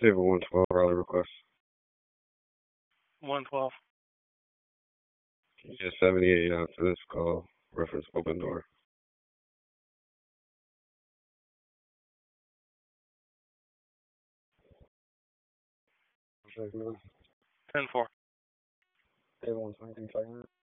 Save a 112 Raleigh request. 112. Yeah, 78 after this call. Reference open door. Ten four. Save 123